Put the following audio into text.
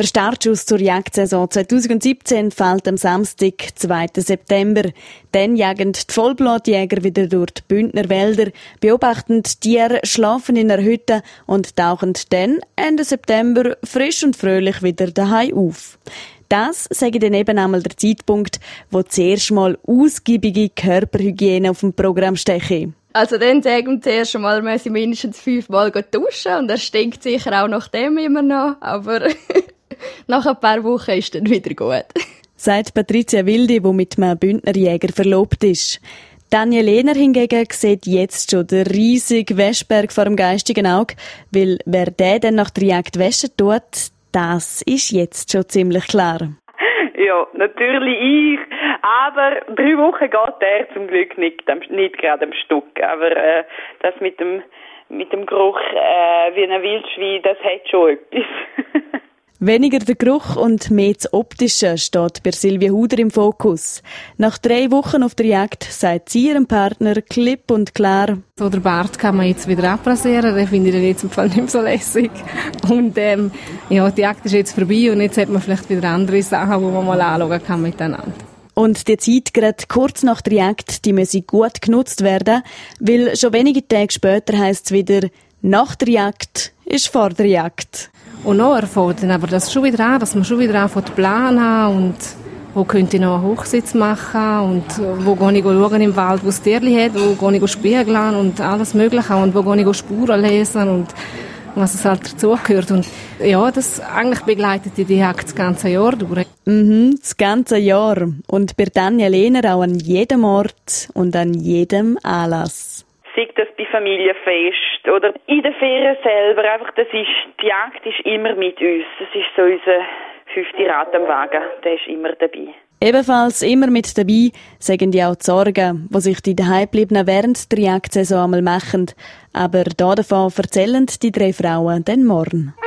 Der Startschuss zur Jagdsaison 2017 fällt am Samstag, 2. September. Dann jagen die Vollblutjäger wieder durch die Bündner Wälder, beobachten die Tiere, schlafen in einer Hütte und tauchen dann Ende September frisch und fröhlich wieder daheim auf. Das sage dann eben einmal der Zeitpunkt, wo zuerst mal ausgiebige Körperhygiene auf dem Programm stehe. Also dann sagen wir zuerst einmal, müssen wir mindestens 5 Mal duschen und er stinkt sicher auch nach dem immer noch, aber nach ein paar Wochen ist dann wieder gut. Sagt Patricia Wildi, die mit einem Bündnerjäger verlobt ist. Daniel Lehner hingegen sieht jetzt schon den riesigen Wäschberg vor dem geistigen Auge, weil wer den dann nach der Jagd waschen tut, das ist jetzt schon ziemlich klar. Ja, natürlich ich. Aber 3 Wochen geht der zum Glück nicht gerade am Stück. Aber das mit dem Geruch wie ein Wildschwein, das hat schon etwas. Weniger der Geruch und mehr das Optische steht bei Silvia Huder im Fokus. Nach 3 Wochen auf der Jagd sagt sie ihrem Partner klipp und klar: So, der Bart kann man jetzt wieder abrasieren, den finde ich dann jetzt im Fall nicht mehr so lässig. Und ja, die Jagd ist jetzt vorbei und jetzt hat man vielleicht wieder andere Sachen, die man mal anschauen kann miteinander. Und die Zeit, gerade kurz nach der Jagd, die müsse gut genutzt werden, weil schon wenige Tage später heisst es wieder: nach der Jagd ist vor der Jagd. Und nachher fängt dann aber das schon wieder an, dass man schon wieder anfängt zu planen und wo könnte ich noch einen Hochsitz machen und wo gehe ich schauen im Wald, wo es Tierchen hat, wo gehe ich spiegeln und alles Mögliche und wo gehe ich Spuren lesen und was es halt dazugehört. Und ja, das eigentlich begleitet die Jagd das ganze Jahr durch. Das ganze Jahr. Und bei Daniel Lehner auch an jedem Ort und an jedem Anlass. Sei das bei Familienfest oder in der Ferien selber, die Jagd ist immer mit uns. Das ist so unser 5. Rad am Wagen, der ist immer dabei. Ebenfalls immer mit dabei sagen die auch die Sorgen, die sich die Daheimgebliebenen während der Jagdsaison einmal machen. Aber davon erzählen die 3 Frauen dann morgen.